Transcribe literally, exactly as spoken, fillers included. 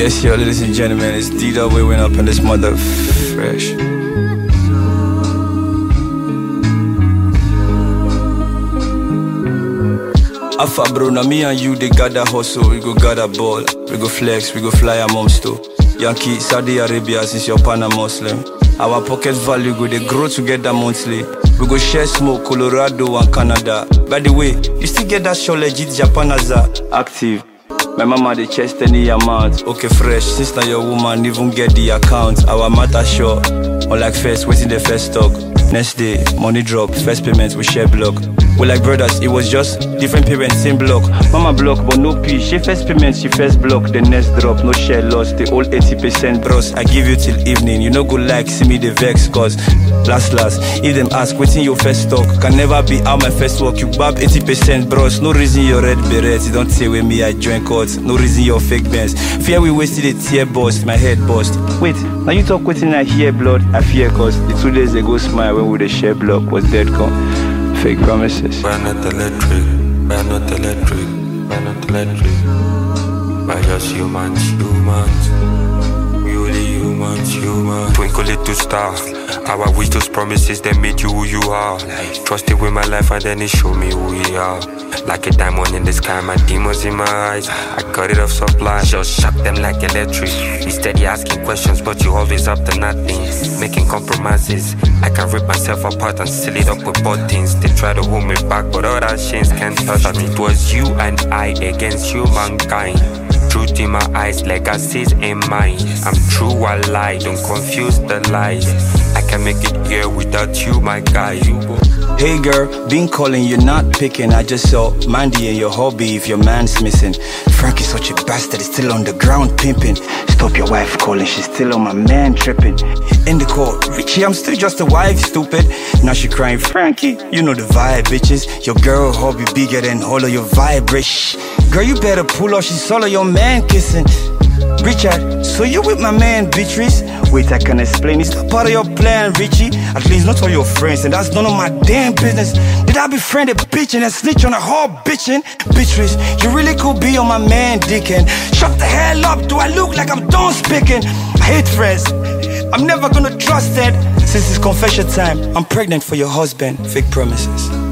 Yes, yo, ladies and gentlemen, it's D-Double went up in this mother fresh. Alpha bro, now me and you, they gather hustle. We go gather ball, we go flex, we go fly a moms too. Yankee, Saudi Arabia, since you're Pan Muslim. Our pocket value go, they grow together monthly. We go share smoke, Colorado and Canada. By the way, you still get that show legit Japan as a active. My mama the chest any amount. Okay fresh, since now your woman even get the account. Our matter sure, unlike first, waiting the first talk. Next day, money drop, first payment we share block. We like brothers, it was just different parents, same block. Mama block, but no P. She first payment, she first block. The next drop, no share loss. The old eighty percent bros. I give you till evening. You no go like, see me the vex. Cause last last, if them ask, waiting your first talk. Can never be how my first work. You bab eighty percent bros. No reason your red beret. You don't say with me, I join courts. No reason your fake bands. Fear we wasted a tear bust, my head bust. Wait, now you talk waiting I hear blood. I fear cause the two days ago smile when we the share block was dead come. Fake promises. We're not electric, we're not electric, we're not electric. We're just humans, humans. We only humans, humans. Twinkle little star. How I wish those promises that made you who you are. Trust it with my life and then it showed me who we are. Like a diamond in the sky, my demons in my eyes. I cut it off supply, just shock them like electric. You steady asking questions, but you always up to nothing. Making compromises, I can rip myself apart and seal it up with buttons. They try to hold me back, but all that shit can't touch me. It was you and I against humankind. Truth in my eyes, legacies in mine. I'm true, I lie, don't confuse the lies. I can make it here without you, my guy. Hey girl, been calling, you're not picking. I just saw Mandy and your hobby if your man's missing. Frank is such a bastard, he's still on the ground pimping. Stop your wife calling, she's still on my man tripping. In the court, Richie, I'm still just a wife, stupid. Now she crying, Frankie, you know the vibe, bitches. Your girl hobby bigger than all of your vibrate. Girl, you better pull off, she's all of your man kissing. Richard, so you with my man Beatrice? Wait, I can explain, it's not part of your plan, Richie. At least not all your friends, and that's none of my damn business. Did I befriend a bitch and a snitch on a whole bitchin'? Beatrice, you really could be on my man dick and shut the hell up, do I look like I'm done speaking? I hate friends, I'm never gonna trust that. Since it's confession time, I'm pregnant for your husband, fake promises.